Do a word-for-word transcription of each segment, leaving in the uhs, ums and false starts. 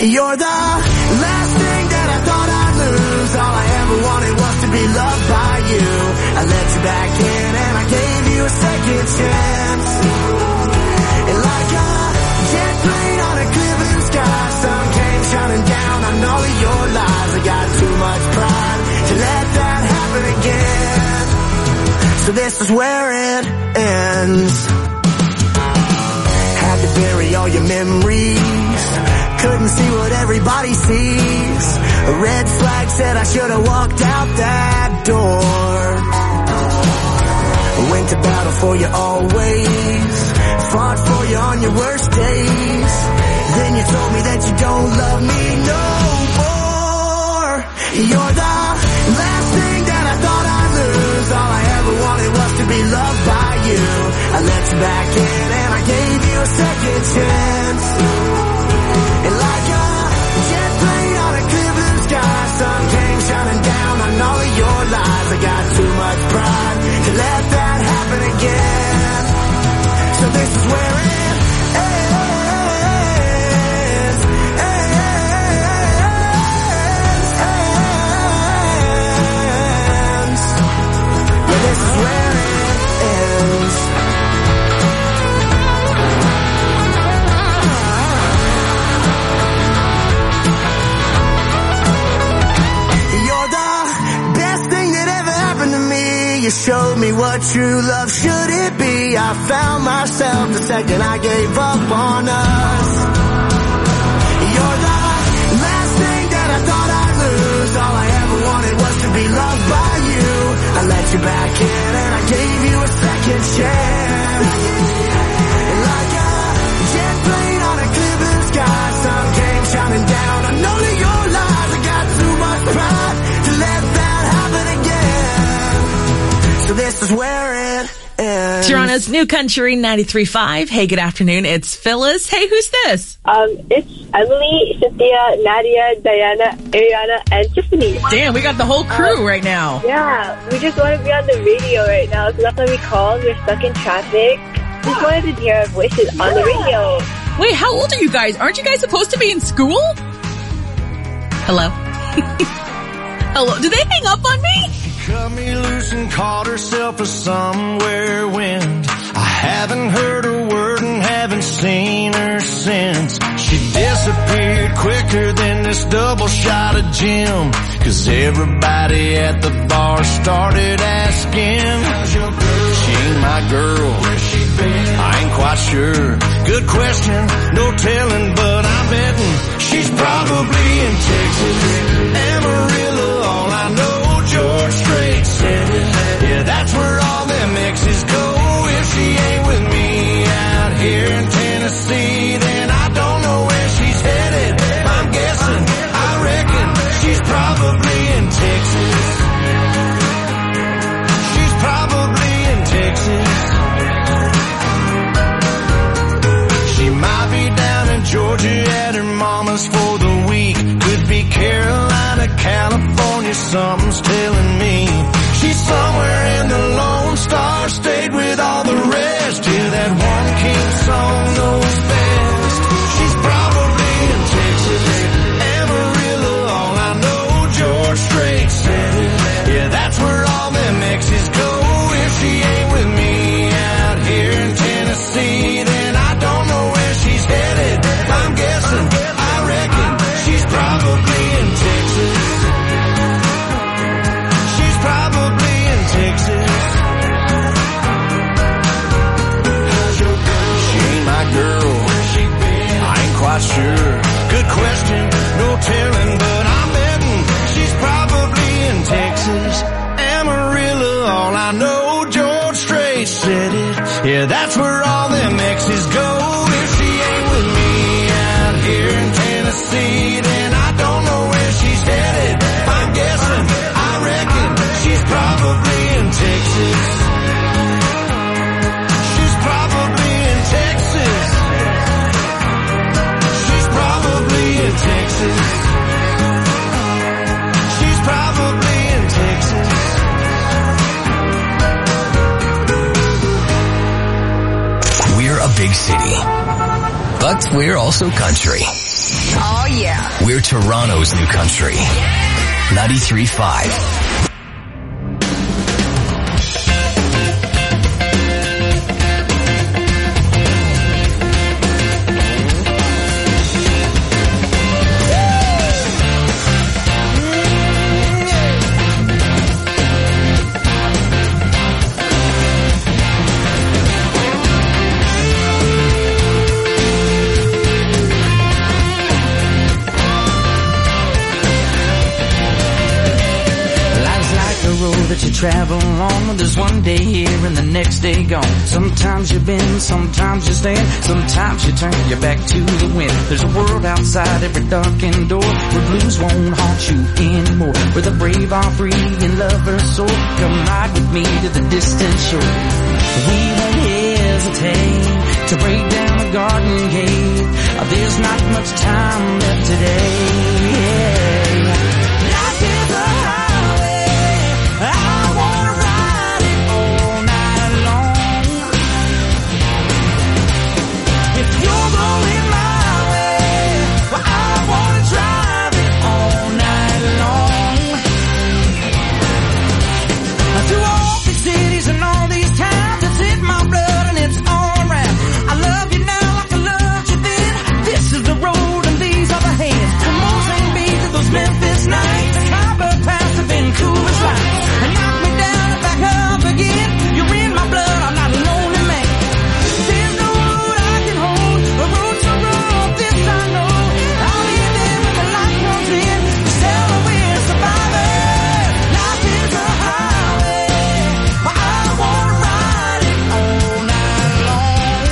You're the last thing that I thought I'd lose. All I ever wanted was to be loved by you. I let you back in and I gave you a second chance. And like a jet plane on a clear blue sky, sun came shining down on all of your lies. I got too much pride to let that happen again. So this is where it ends. Had to bury all your memories. Couldn't see what everybody sees. A red flag said I should have walked out that door. Went to battle for you always. Fought for you on your worst days. Then you told me that you don't love me no more. You're the last thing that I thought I'd lose. All I ever wanted was to be loved by you. I let you back in and I gave you a second chance. And like a jet plane on a clear blue sky, sun came shining down on all of your lies. I got too much pride to let that happen again. So this is where it ends. Ends. Yeah, this is where it ends. You showed me what true love should it be. I found myself the second I gave up on us. You're the last thing that I thought I'd lose. All I ever wanted was to be loved by you. I let you back in and I gave you a second chance. And like a jet plane on a clear blue sky, sun came shining down on all of your lies. I got too much pride to let that happen again. So this is where it ends. Toronto's New Country ninety-three point five. Hey, good afternoon. It's Phyllis. Hey, who's this? Um, it's Emily, Cynthia, Nadia, Diana, Ariana, and Tiffany. Damn, we got the whole crew um, right now. Yeah, we just want to be on the radio right now, so that's why we called. We're stuck in traffic. Just wanted to hear our voices on the radio. Wait, how old are you guys? Aren't you guys supposed to be in school? Hello? Hello? Did they hang up on me? Cut me loose and caught herself a somewhere wind. I haven't heard a word and haven't seen her since. She disappeared quicker than this double shot of gin. Cause everybody at the bar started asking, how's your girl? She ain't my girl. Where's she been? I ain't quite sure. Good question, no telling, but I'm betting she's probably in Texas. Amarillo, all I know, George Strait said it. Yeah, that's where all them exes go. If she ain't with me out here in Tennessee, then I don't know where she's headed. I'm guessing, I reckon she's probably in Texas. She's probably in Texas. She might be down in Georgia at her mama's for the week. Could be Carolina, California, something's telling me. She's somewhere in the Lone Star State with all the rest. Hear that one king song knows best. She's probably in Texas. Amarillo, all I know, George Strait said it. Yeah, that's where all them exes go. If she ain't with me out here in Tennessee, then I don't know where she's headed. I'm guessing, I reckon she's probably in Texas. She's probably in Texas. She ain't my girl. I ain't quite sure. Good question, no telling, but I'm betting she's probably in Texas. Amarillo, all I know, George Strait said it. Yeah, that's where all them exes go. If she ain't with me out here in Tennessee, then I don't know where she's headed. I'm guessing, I reckon she's probably in Texas. She's probably in Texas. She's probably in Texas. She's probably in Texas. We're a big city, but we're also country. Oh, yeah. We're Toronto's new country. ninety-three point five. That you travel along, there's one day here and the next day gone. Sometimes you bend, sometimes you stand, sometimes you turn your back to the wind. There's a world outside every darkened door where blues won't haunt you anymore, where the brave are free and lovers soar. Come ride with me to the distant shore. We won't hesitate to break down the garden gate. There's not much time left today. Life is a I wanna ride it all night long. If you're going my way, well, I wanna drive it all night long. Through all these cities and all these towns, it's in my blood and it's all around. I love you now like I loved you then. This is the road and these are the hands. From Mozambique Beach to those Memphis nights, the Copper Pass to Vancouver's lights. And knock me down and back up again. You're in my blood, I'm not a lonely man. There's no road I can hold, a road so rough, this I know. I'll be there when the light comes in, to tell her we're survivors. Life is a highway, but I wanna ride it all night long.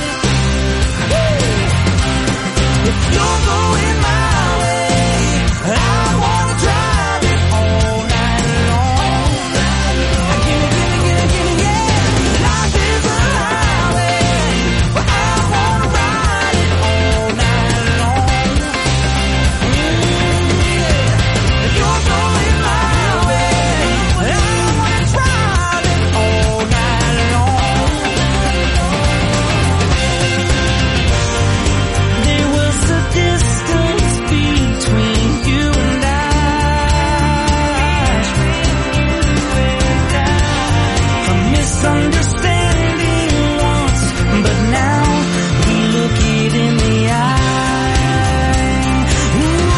Woo! If you're going my way, I wanna drive it all night long. Gimme, gimme, gimme, gimme, yeah. Life is a highway, but I wanna ride it all night long. Mm, if you're going my way, I wanna drive it all night long. There was a distance between you and I. A misunderstanding once, but now we look it in the eye. Ooh.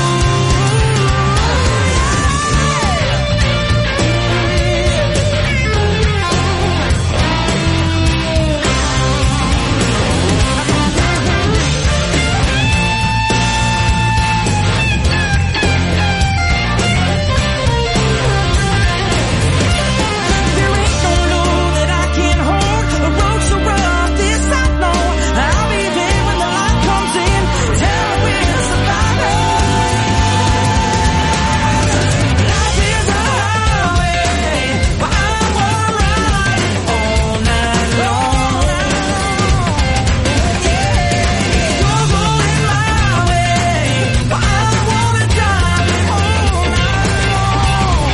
There ain't no load that I can't hold. A road so rough, this I know. I'll be there when the light comes in. Tell her we're survivors. Life is a highway, but I wanna ride it all night long. Yeah, you're going my way, but I wanna drive it all night long.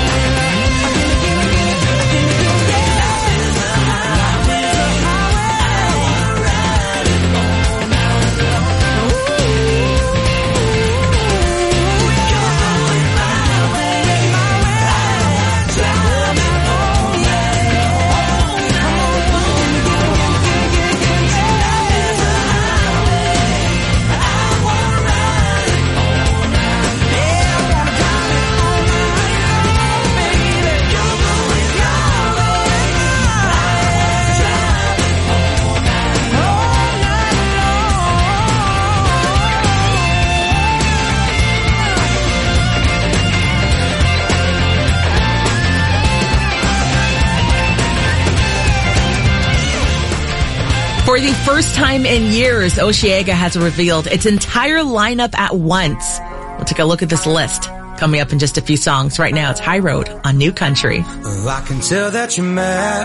For the first time in years, Osheaga has revealed its entire lineup at once. We'll take a look at this list coming up in just a few songs. Right now, it's High Road on New Country. I can tell that you're mad,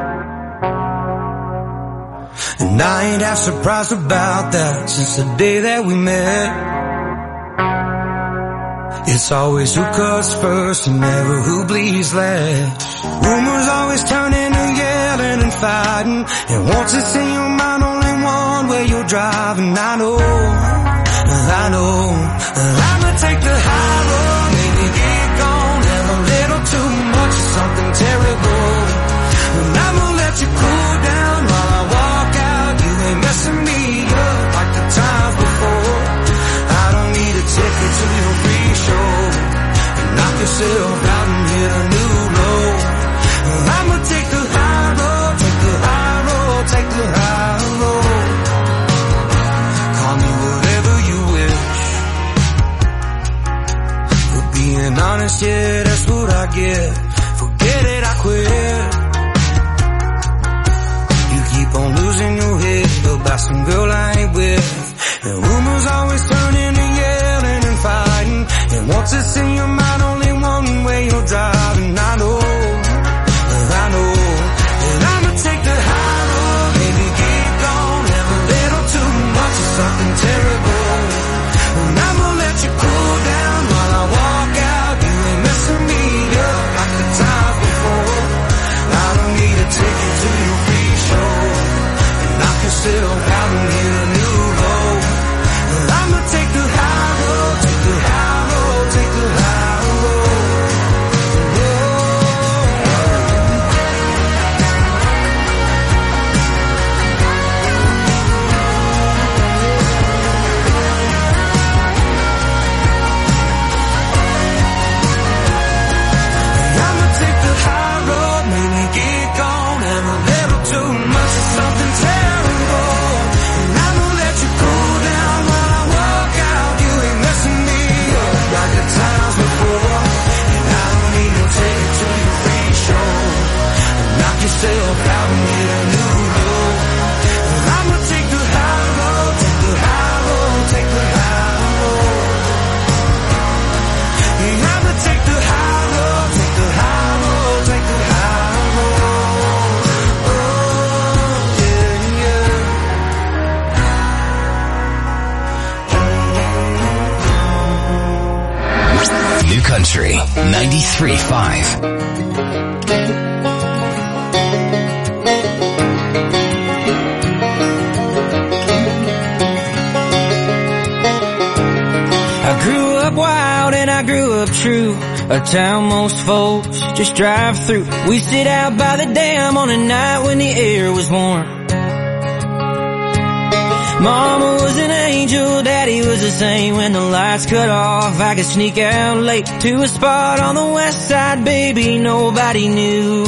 and I ain't half surprised about that since the day that we met. It's always who cuts first and never who bleeds last. Rumors always turn into yelling and fighting, and once it's in your mind only one way you're driving. I know I know I'ma take the high road, maybe get gone, have a little too much of something terrible. And I'ma let you cool down while I walk out. You ain't messing me up like the times before. I don't need a ticket to your free show. And knock yourself out and hit a new low. I'ma take the high road, take the high road, take the high road. Call me whatever you wish. For being honest, yeah, that's what I get. Forget it, I quit. You keep on losing your head about some girl I ain't with. And rumors always turn into yelling and fighting. And once it's in your mind, only one way you're driving. I know, I know. And I'ma take the high road, maybe get gone, have a little too much of something terrible. And I'ma let you cool down while I walk out. You ain't messing me up like the times before. I don't need a ticket to your free show. And knock yourself out and hit a new low. I'ma take the high road, take the high road, take the high road. I'ma take the high road, maybe get gone, have a little too much of something terrible. And I'ma let you cool down while I walk out. You ain't messing me up like the times before. And I don't need no ticket to your free show. Knock yourself out and hit a new low. I'ma take the high road, take the high road, take the high road. Yeah, I'ma take the high road, take the high road, take the high road. Oh, yeah, yeah. New Country ninety-three point five. I grew up wild and I grew up true. A town most folks just drive through. We sit out by the dam on a night when the air was warm. Mama was an angel, Daddy was the same. When the lights cut off, I could sneak out late to a spot on the west side, baby, nobody knew.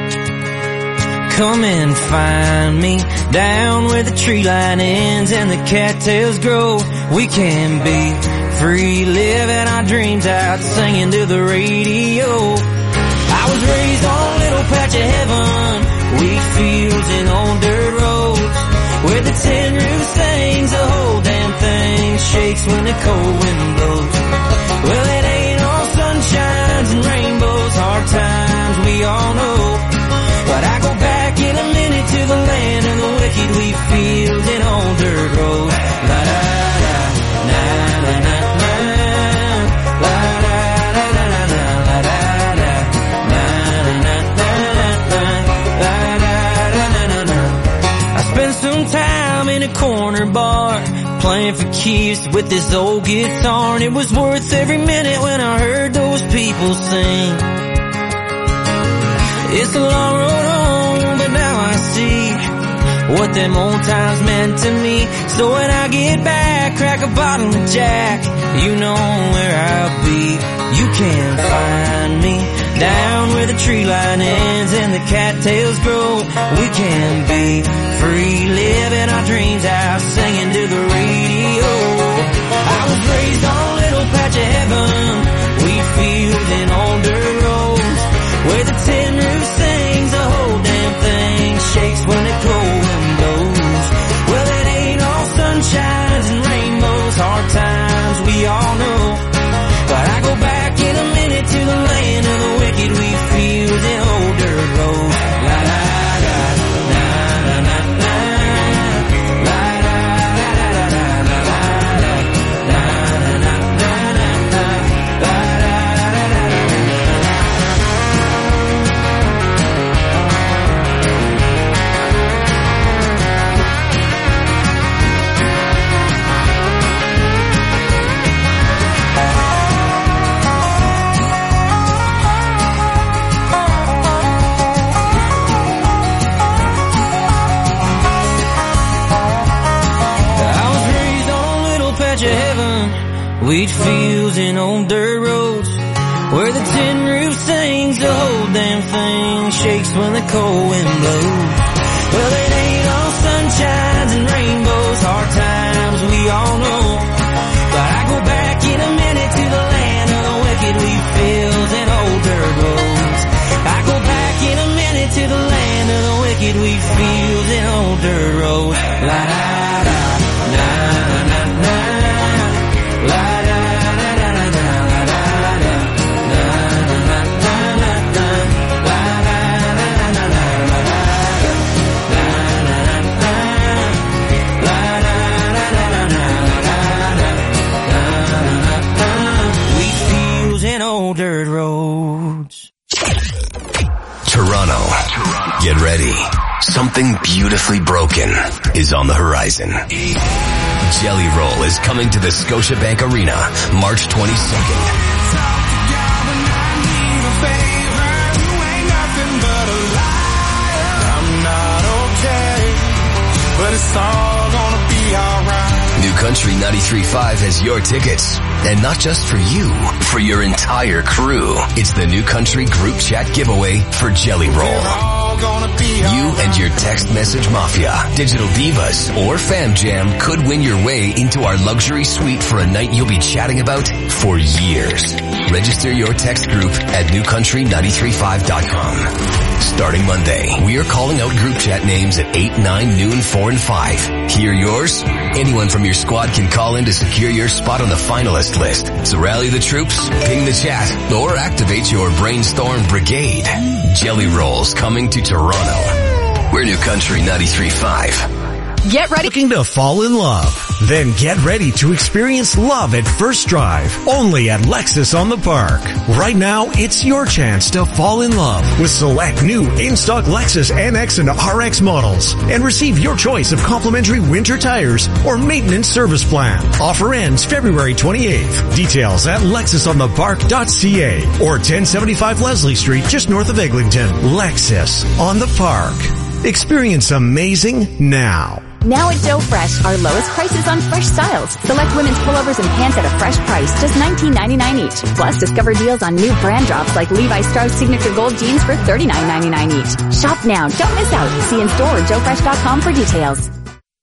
Come and find me down where the tree line ends and the cattails grow. We can be free, living our dreams out, singing to the radio. I was raised on a little patch of heaven, wheat fields and old dirt roads, where the tin roof sings, the whole damn thing shakes when the cold wind blows. Well, it ain't all sunshines and rainbows, hard times we all know. But I go back in a minute to the land of the wicked, wheat fields and old dirt roads. La da da, na na na na, la da da da da da, la da da, na na na na na, la da da da da da. I spent some time in a corner bar, playing for keeps with this old guitar, and it was worth every minute when I heard those people sing. It's a long road home, but now I see what them old times meant to me. So when I get back, crack a bottle of Jack, you know where I'll be. You can find me down where the tree line ends and the cattails grow. We can be free, living our dreams out, singing to the radio. I was raised on a little patch of heaven, wheat fields and old dirt roads, where the tin roof sings, the whole damn thing shakes when the cold wind blows. Well, it ain't all sunshines and rainbows, hard times we all know. But I go back in a minute to the land of the wicked, wheat fields and old dirt roads. La da da, na na na na, la da da Wheat fields and old dirt roads, where the tin roof sings, the whole damn thing shakes when the cold wind blows. Well, it ain't all sunshines and rainbows, hard times we all know. But I go back in a minute to the land of the wicked, wheat fields and old dirt roads. I go back in a minute to the land of the wicked, wheat fields and old dirt roads. La da da, na na na, la da da da da da, la da da, na na na na na, la da da da da da, la da da, na na na, la da da da da da, la da da, wheat fields and old dirt roads. Toronto. Get ready. Something beautifully broken is on the horizon. Jelly Roll is coming to the Scotiabank Arena March twenty-second. I'm not okay, but it's all gonna be alright. New Country ninety-three point five has your tickets. And not just for you, for your entire crew. It's the New Country Group Chat giveaway for Jelly Roll. You and your text message mafia, digital divas, or fam jam could win your way into our luxury suite for a night you'll be chatting about for years. Register your text group at new country nine three five dot com. Starting Monday, we are calling out group chat names at eight, nine, noon, four, and five. Hear yours? Anyone from your squad can call in to secure your spot on the finalist list. So rally the troops, ping the chat, or activate your brainstorm brigade. Jelly Rolls coming to Toronto. We're New Country ninety-three point five. Get ready. Looking to fall in love? Then get ready to experience love at first drive, only at Lexus on the Park. Right now, it's your chance to fall in love with select new in-stock Lexus N X and R X models and receive your choice of complimentary winter tires or maintenance service plan. Offer ends February twenty-eighth. Details at lexus on the park dot c a or ten seventy-five Leslie Street just north of Eglinton. Lexus on the Park. Experience amazing now. Now at Joe Fresh, our lowest prices on fresh styles. Select women's pullovers and pants at a fresh price, just nineteen ninety-nine each. Plus, discover deals on new brand drops like Levi Strauss Signature Gold jeans for thirty-nine ninety-nine each. Shop now, don't miss out. See in store or joe fresh dot com for details.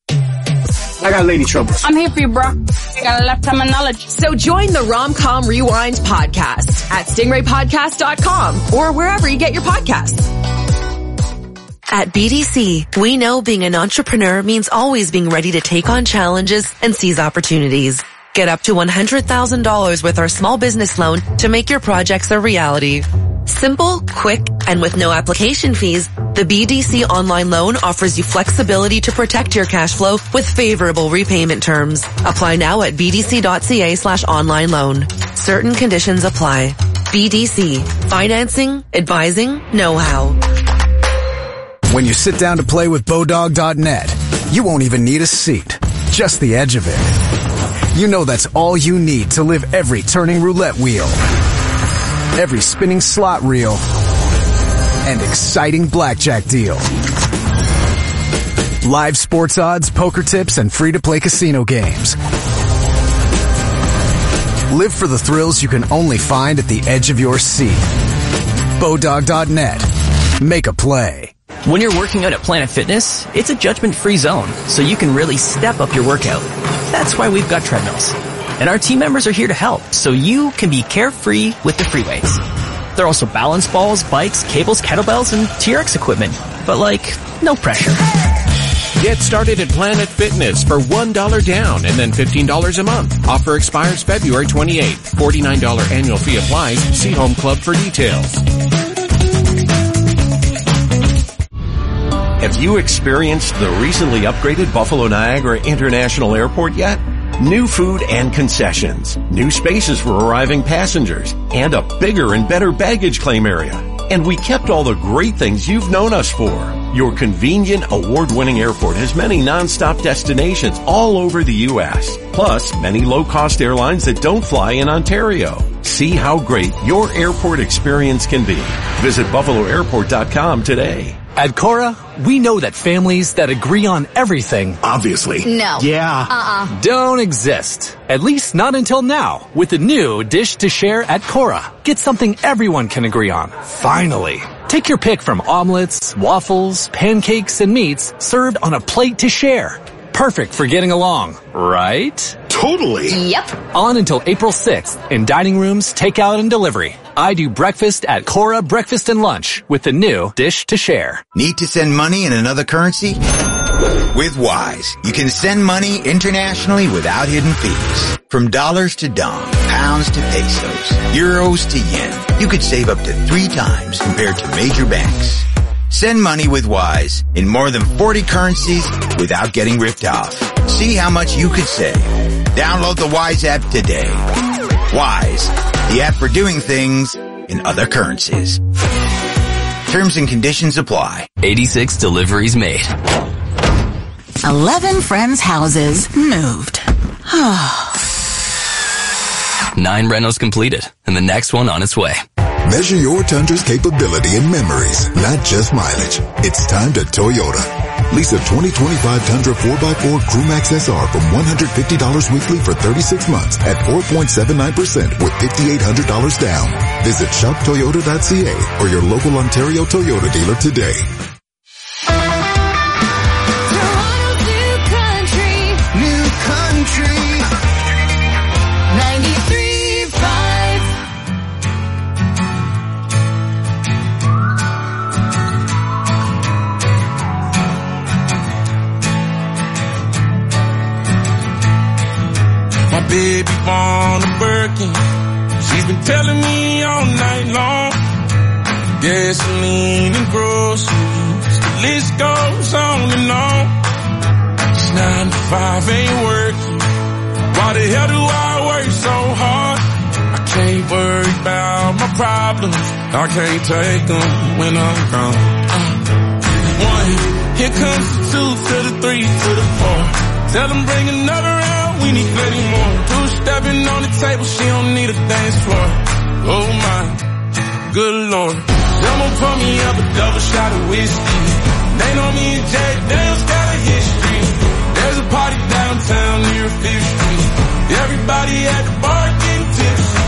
I got lady troubles. I'm here for you, bro. I got a lifetime of knowledge. So join the Rom-Com Rewind podcast at stingray podcast dot com or wherever you get your podcasts. At B D C, we know being an entrepreneur means always being ready to take on challenges and seize opportunities. Get up to one hundred thousand dollars with our small business loan to make your projects a reality. Simple, quick, and with no application fees, the B D C online loan offers you flexibility to protect your cash flow with favorable repayment terms. Apply now at b d c dot c a slash online loan. Certain conditions apply. B D C. Financing, advising, know-how. When you sit down to play with Bodog dot net, you won't even need a seat, just the edge of it. You know that's all you need to live every turning roulette wheel, every spinning slot reel, and exciting blackjack deal. Live sports odds, poker tips, and free-to-play casino games. Live for the thrills you can only find at the edge of your seat. Bodog dot net. Make a play. When you're working out at Planet Fitness, it's a judgment-free zone, so you can really step up your workout. That's why we've got treadmills. And our team members are here to help, so you can be carefree with the free weights. There are also balance balls, bikes, cables, kettlebells, and T R X equipment. But like, no pressure. Get started at Planet Fitness for one dollar down and then fifteen dollars a month. Offer expires February twenty-eighth. forty-nine dollars annual fee applies. See Home Club for details. Have you experienced the recently upgraded Buffalo Niagara International Airport yet? New food and concessions, new spaces for arriving passengers, and a bigger and better baggage claim area. And we kept all the great things you've known us for. Your convenient, award-winning airport has many non-stop destinations all over the U S, plus many low-cost airlines that don't fly in Ontario. See how great your airport experience can be. Visit buffalo airport dot com today. At Cora, we know that families that agree on everything, obviously, No. yeah, Uh-uh. don't exist. At least not until now, with the new Dish to Share at Cora. Get something everyone can agree on. Finally. Take your pick from omelets, waffles, pancakes, and meats served on a plate to share. Perfect for getting along, right? Totally. Yep. On until April sixth in dining rooms, takeout, and delivery. I do breakfast at Cora Breakfast and Lunch with the new Dish to Share. Need to send money in another currency? With Wise, you can send money internationally without hidden fees. From dollars to dong, pounds to pesos, euros to yen, you could save up to three times compared to major banks. Send money with Wise in more than forty currencies without getting ripped off. See how much you could save. Download the Wise app today. Wise, the app for doing things in other currencies. Terms and conditions apply. eighty-six deliveries made. Eleven friends' houses moved. Nine rentals completed, and the next one on its way. Measure your Tundra's capability in memories, not just mileage. It's time to Toyota. Lease a twenty twenty-five Tundra four by four Crewmax S R from one hundred fifty dollars weekly for thirty-six months at four point seven nine percent with five thousand eight hundred dollars down. Visit shop toyota dot c a or your local Ontario Toyota dealer today. Baby born a Birkin. She's been telling me all night long. Gasoline and groceries, the list goes on and on. It's nine to five ain't working. Why the hell do I work so hard? I can't worry about my problems. I can't take them when I'm gone. Uh, one, here comes the two to the three to the four. Tell them bring another round, we need plenty more. Two-stepping on the table, she don't need a dance floor. Oh my, good lord. Someone pour me up a double shot of whiskey. They know me and Jack Daniels got a history. There's a party downtown near Fifth Street. Everybody at the bar getting tipsy.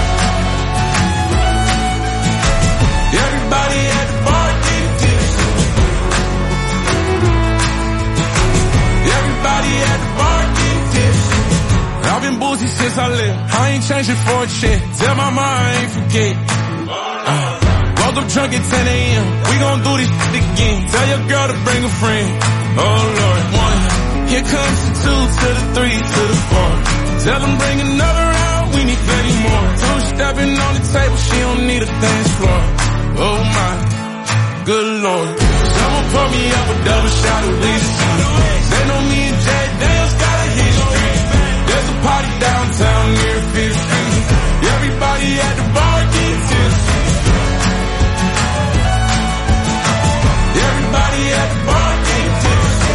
Everybody at the bar getting tipsy. Everybody at the bar getting tipsy. I've been boozy since I left. I ain't changing for a check. Tell my mom I ain't forget. Uh, woke up drunk at ten a.m. We gon' do this shit again. Tell your girl to bring a friend. Oh Lord. One. Here comes the two to the three to the four. Tell them bring another round. We need plenty more. Two stepping on the table. She don't need a dance floor. Oh my. Good lord. Someone pour me up a double shot of whiskey. They know me and Jack Daniels got a history. There's a party downtown near Fifth Street. Everybody at the bar getting tipsy. Everybody at the bar getting tipsy.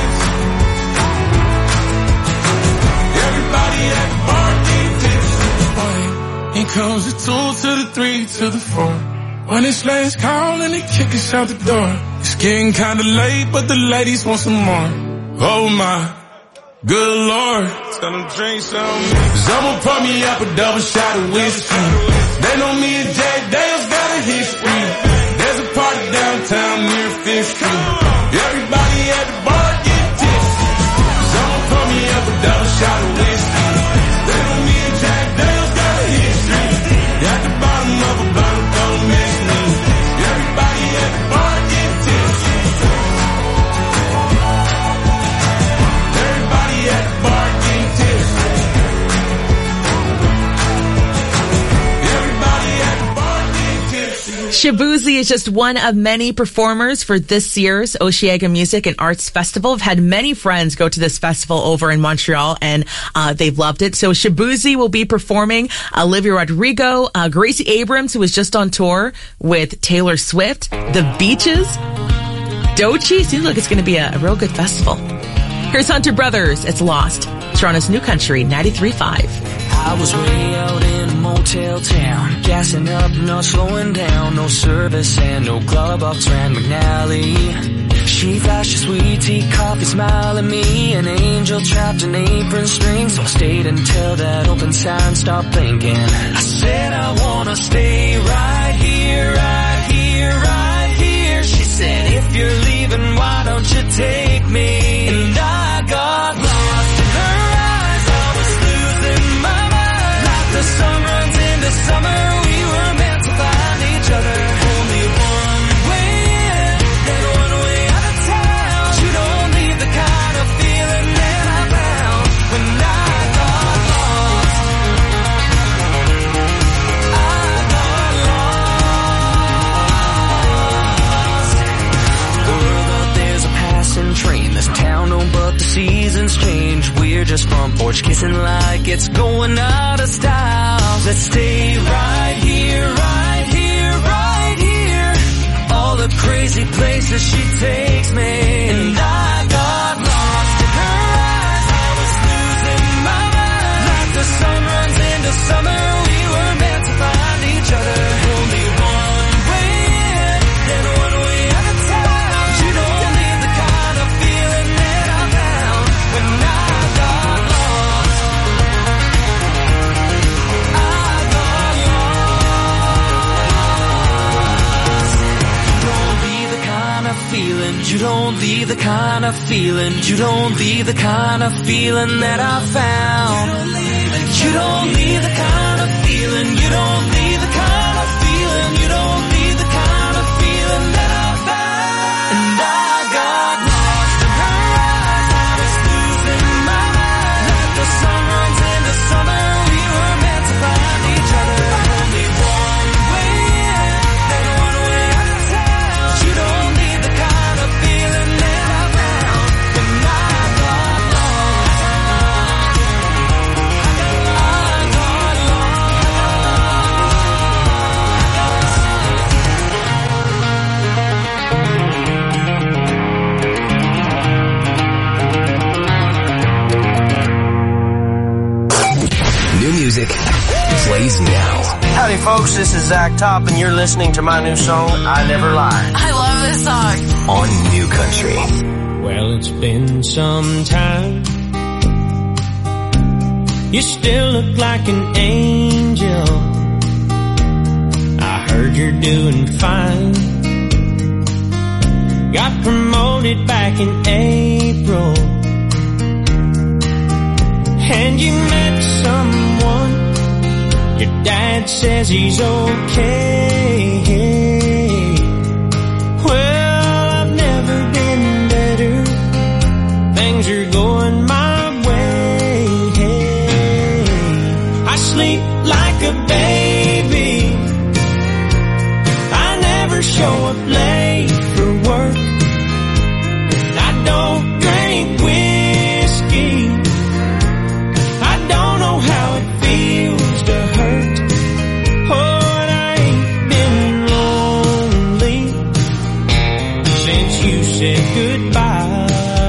Everybody at the bar getting tipsy. Here comes the two to the three to the four. When it's last call and they kick us out the door. It's getting kinda late, but the ladies want some more. Oh my, good lord. Tell them drink some. Someone pour me up a double shot of whiskey. They know me and Jack Daniels got a history. There's a party downtown near Fifth Street. Everybody at the bar get tipsy. Someone pour me up a double shot of whiskey. They know me and Jack Daniels got a history. At the bottom of a bottle, don't miss me. Everybody at the bar get tipsy. Everybody at the bar get tipsy. Everybody at the bar get tipsy. Shaboozey is just one of many performers for this year's Osheaga Music and Arts Festival. I've had many friends go to this festival over in Montreal, and uh, they've loved it. So Shaboozey will be performing. Olivia Rodrigo, uh, Gracie Abrams, who was just on tour with Taylor Swift, The Beaches, Doechii. Seems like it's going to be a, a real good festival. Here's Hunter Brothers. It's Lost. Toronto's New Country, ninety-three point five. I was way out in the morning. motel town, gassing up, not slowing down. No service and no club ups ran McNally. She flashed a sweet tea, coffee, smile at me. An angel trapped in apron strings. So I stayed until that open sign stopped blinking. I said I wanna stay right here, right here, right here. She said, if you're leaving, why don't you take me? And I got lost in her eyes. I was losing my mind. Like the sun runs into summer, we were meant to find each other. Only one way in and one way out of town. You don't need the kind of feeling that I found when I got lost. I got lost. World out there's a passing train. This town don't but the seasons change. We're just front porch kissing like it's going out of style. Let's stay right here, right here, right here. All the crazy places she takes me. And I got lost in her eyes. I was losing my mind. Like the sun runs into summer, we were meant to find each other. Only one way in and one way out of town. You don't need the kind of feeling that I found when I got lost. I got lost. You don't leave the kind of feeling. You don't leave the kind of feeling. You don't leave the kind of feeling that I found. You don't leave the kind of feeling. You don't leave the kind of feeling. You don't leave the kind of feeling that I found. And I got lost in her eyes. I was losing my mind. Like the sun runs into summer, we were meant to find each other. Only one way in and one way out of town. You don't need the kind of feeling that I found when I got lost. I got New music plays now. Howdy folks, this is Zach Top and you're listening to my new song, I Never Lie. I love this song. On New Country. Well, it's been some time. You still look like an angel. I heard you're doing fine. Got promoted back in April. And you met someone. Your dad says he's okay. Well, I've never been better. Things are going my way. I sleep like a baby. I never show up late for work. I don't drink whiskey. I don't know how it feels to hurt. Oh, and I ain't been lonely since you said goodbye.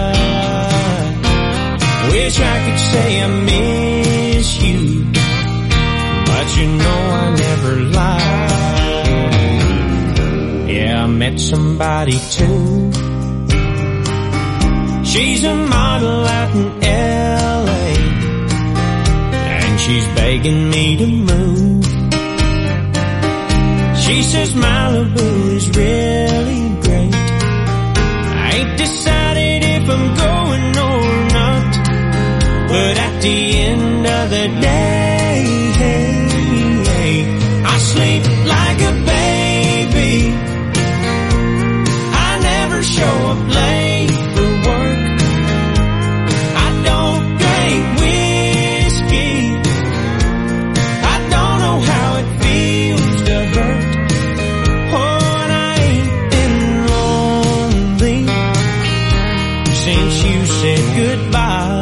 Wish I could say I miss you, but you know I never lie. Yeah, I met somebody too. She's a model out in L A, and she's begging me to move. She says Malibu is really great. I ain't decided if I'm going or not, but at the end of the day, I sleep like a baby. I never show up late for work. I don't drink whiskey. I don't know how it feels to hurt. Oh, and I ain't been lonely since you said goodbye.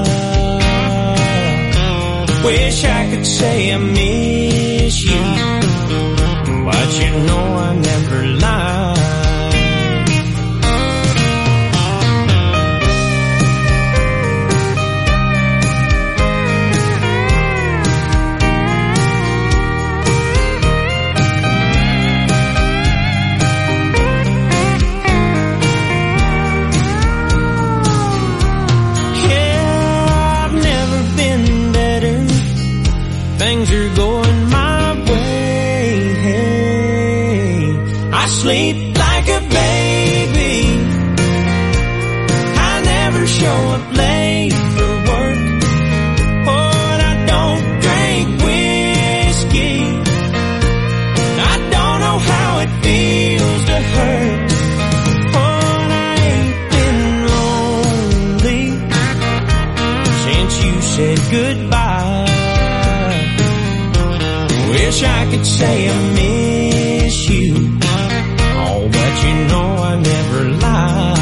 Wish I could say I miss you, but you know I never lie. sleep like a baby. I never show up late for work. Oh, and I don't drink whiskey. I don't know how it feels to hurt. Oh, and I ain't been lonely since you said goodbye. Wish I could say I miss you. Oh, but you know I never lied.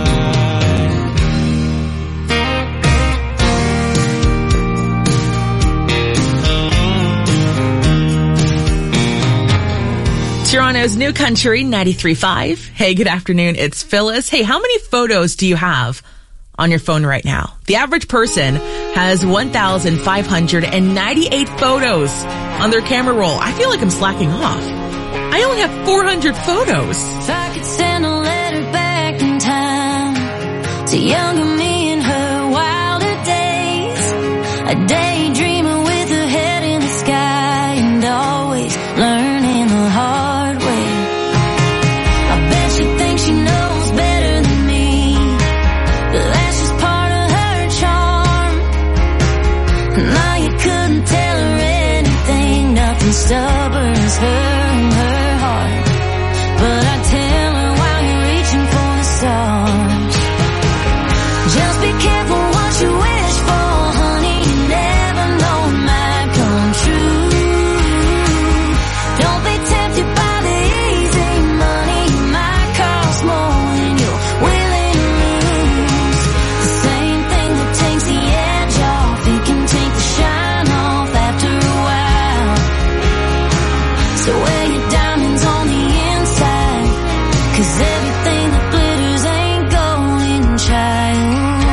Toronto's New Country ninety-three point five. Hey, good afternoon. It's Phyllis. Hey, how many photos do you have on your phone right now? The average person has one thousand five hundred ninety-eight photos on their camera roll. I feel like I'm slacking off. I only have four hundred photos. If I could send a letter back in time to younger me in her wilder days, a daydreamer with her head in the sky and always learning the hard way. I bet she thinks she knows better than me, but that's just part of her charm. Now you couldn't tell her anything, nothing stubborn as her and her heart. But I tell her while you're reaching for the stars, just be careful what you wish for, honey. You never know it might come true. Don't be tempted by the easy money. It might cost more than you're willing to lose. The same thing that takes the edge off, it can take the shine off after a while. So wear your diamonds on the inside, 'cause everything that glitters ain't golden, child.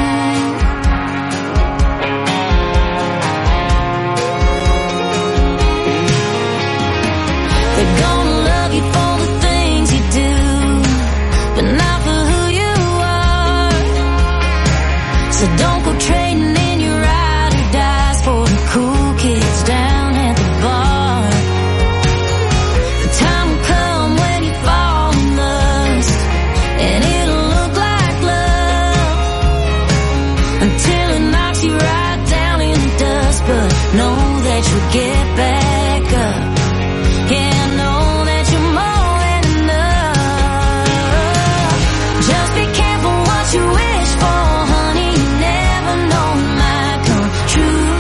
They're gonna love you for the things you do, but not for who you are. So don't go trading in your ride or dies for the cool kids down at the bar. The time will come when you fall in lust, and it'll look like love until it knocks you right down in the dust. But know that you'll get back up. Yeah, know that you're more than enough. Just be careful what you wish for, honey. You never know it might come true.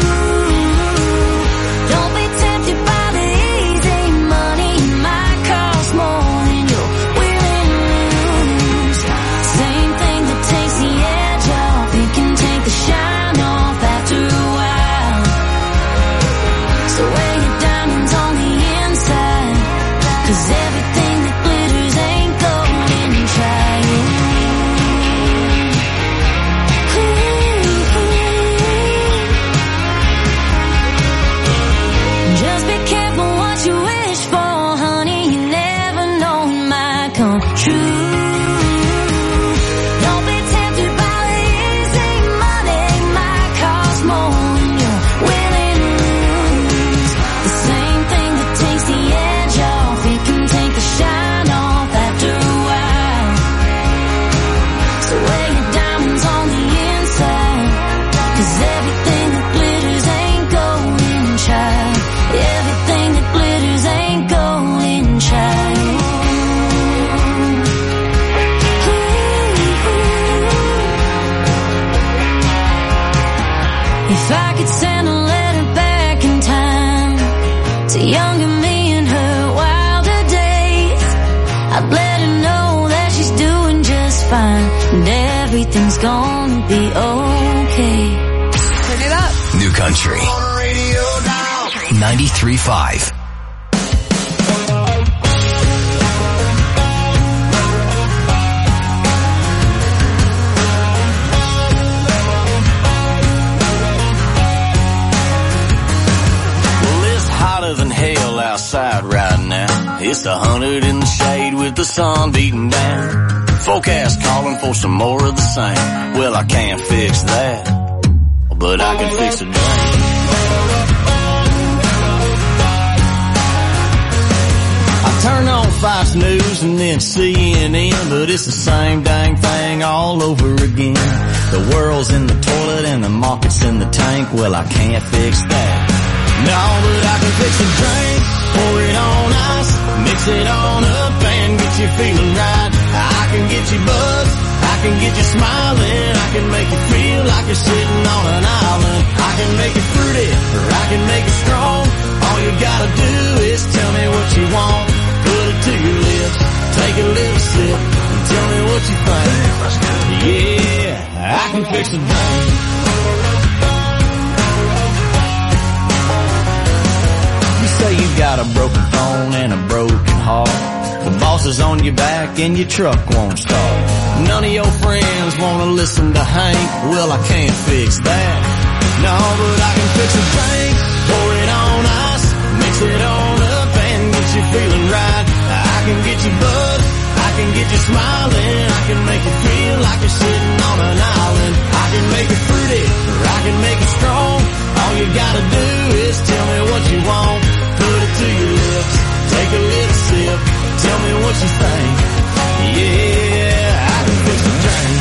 Don't be tempted by the easy money. It might cost more than you're willing to lose. Same thing that takes the edge off, it can take the shine off after a while. So wear your diamonds on the inside, 'cause everything that glitters ain't golden, child. Just be careful what you wish for, honey. You never know it might come true. Don't be tempted by the easy money. It might cost more than you're willing to lose. The same thing that takes the edge off, it can take the shine off after a while. So wear your diamonds on the inside, 'cause everything that glitters ain't golden, child. Everything that glitters ain't golden, child. If I could send a letter back in time to younger me in her wilder days, I'd let her know that she's doing just fine and everything's gonna be okay. Turn it up. New Country ninety-three point five. Well, it's hotter than hell outside right now. It's a hundred in the shade with the sun beating down. Forecast calling for some more of the same. Well, I can't fix that, but I can fix a drain. I turn on Fox News and then C N N, but it's the same dang thing all over again. The world's in the toilet and the market's in the tank. Well, I can't fix that. No, but I can fix a drink, pour it on ice, mix it on up and get you feeling right. I can get you buzzed, I can get you smiling, I can make you feel like you're sitting on an island. I can make it fruity, or I can make it strong. All you gotta do is tell me what you want. Put it to your lips, take a little sip, and tell me what you think. Yeah, I can fix a drink. You say you got a broken phone and a broken heart. The boss is on your back and your truck won't start. None of your friends wanna listen to Hank. Well, I can't fix that. No, but I can fix a drink, pour it on ice, mix it on up and get you feeling right. I can get you buzzed, I can get you smiling, I can make you feel like you're sitting on an island. I can make it fruity, or I can make it strong. All you gotta do is tell me what you want. Put it to your lips, take a little sip, tell me what you think. Yeah, I can fix a drink.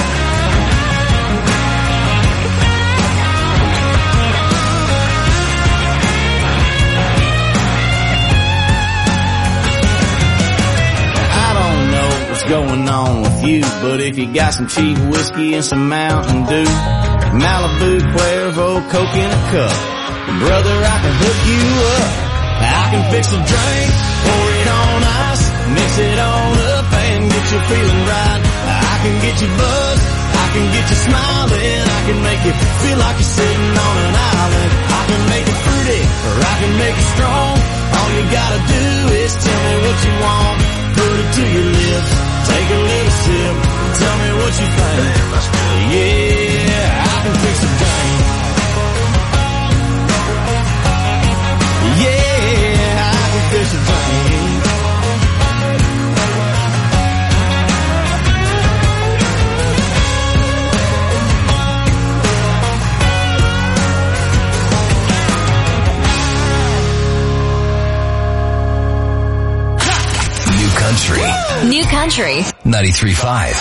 Going on with you, but if you got some cheap whiskey and some Mountain Dew, Malibu, Cuervo, Coke in a cup, brother, I can hook you up. I can fix a drink, pour it on ice, mix it on up and get you feeling right. I can get you buzzed, I can get you smiling, I can make you feel like you're sitting on an island. I can make it fruity, or I can make it strong. All you gotta do is tell me what you want. Put it to your lips, take a little sip, tell me what you think. Yeah, I can fix a drink. Yeah, I can fix a drink. Country. New Country. ninety-three point five.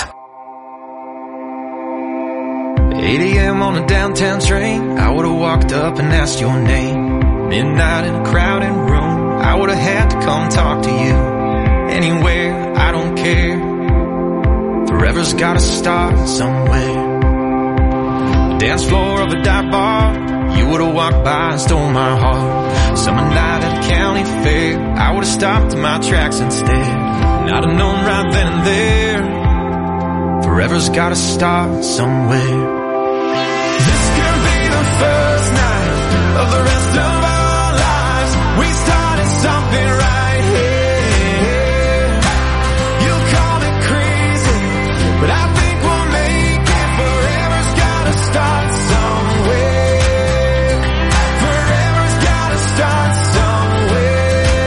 eight a.m. on a downtown train, I would've walked up and asked your name. Midnight in a crowded room, I would've had to come talk to you. Anywhere, I don't care. Forever's gotta start somewhere. The dance floor of a dive bar, you would've walked by and stole my heart. Summer night at a county fair, I would've stopped in my tracks instead. And I'd have known right then and there, forever's gotta start somewhere. This could be the first night of the rest of our lives. We started something right here. You call me crazy, but I think we'll make it. Forever's gotta start somewhere. Forever's gotta start somewhere.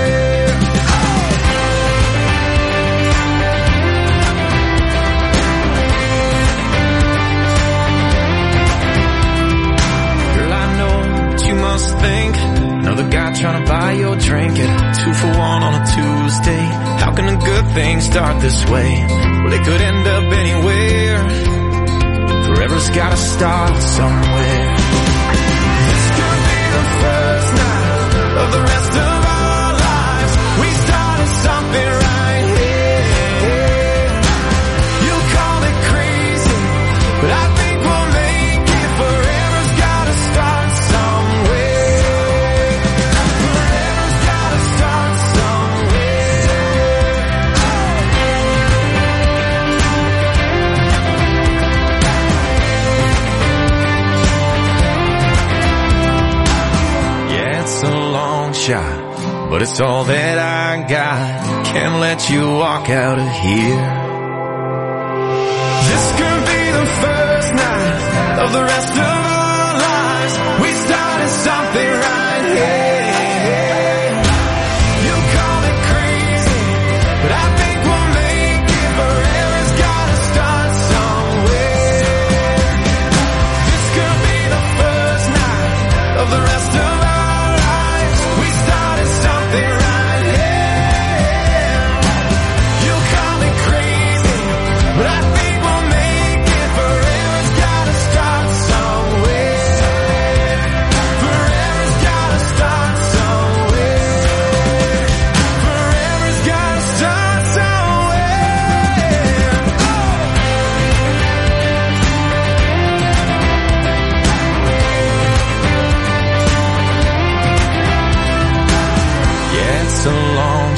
Girl, I know what you must think. Another guy trying to buy your drink at two for one on a Tuesday. How can a good thing start this way? Well, it could end up anywhere. Forever's gotta start somewhere. This could be the first night of the rest of our lives. We started something right here. You call it crazy, but I think we'll make it. Forever's gotta start somewhere. Forever's gotta start somewhere. Yeah, it's a long shot, but it's all that I got. Can't let you walk out of here. This could be the first night of the rest of our lives. We started something right here. You call it crazy, but I think we'll make it. Forever's gotta start somewhere. This could be the first night of the rest of our lives. We started something right here.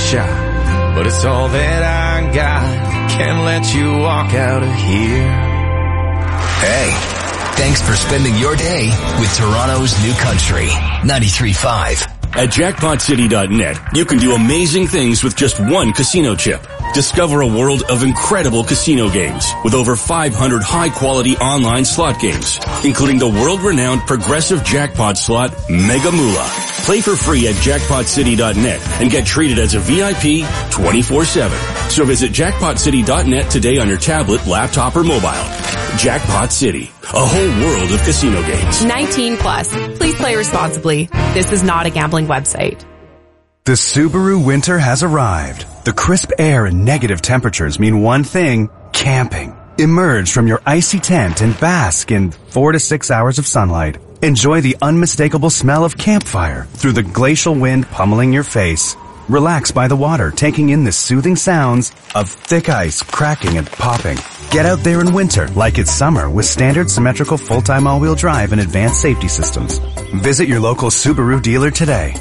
shot, but it's all that I got. Can't let you walk out of here. Hey, thanks for spending your day with Toronto's New Country, ninety-three point five. At jackpot city dot net, you can do amazing things with just one casino chip. Discover a world of incredible casino games with over five hundred high-quality online slot games, including the world-renowned progressive jackpot slot Mega Moolah. Play for free at jackpot city dot net and get treated as a V I P twenty-four seven. So visit jackpot city dot net today on your tablet, laptop, or mobile. Jackpot City, a whole world of casino games. nineteen plus. Please play responsibly. This is not a gambling website. The Subaru winter has arrived. The crisp air and negative temperatures mean one thing: camping. Emerge from your icy tent and bask in four to six hours of sunlight. Enjoy the unmistakable smell of campfire through the glacial wind pummeling your face. Relax by the water, taking in the soothing sounds of thick ice cracking and popping. Get out there in winter like it's summer with standard symmetrical full-time all-wheel drive and advanced safety systems. Visit your local Subaru dealer today.